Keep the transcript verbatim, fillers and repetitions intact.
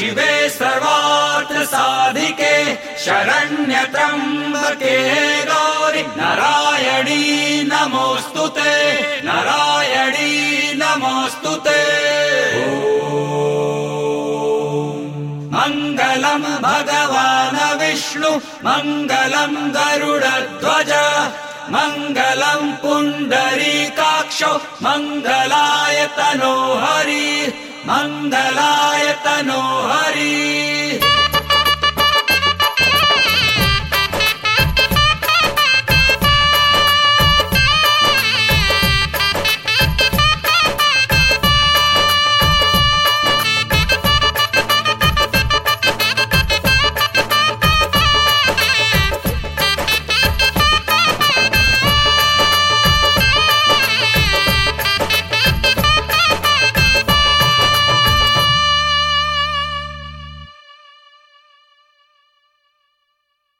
शिवे सर्वार्थ साधिके शरण्य त्र्यंबके गौरी नारायणी नमोस्तुते नारायणी नमोस्तुते। मङ्गलम् भगवान् विष्णु मङ्गलम् गरुडध्वज मङ्गलम् पुण्डरीकाक्षो मङ्गलाय तनो हरि मङ्गलाय तनो हरि।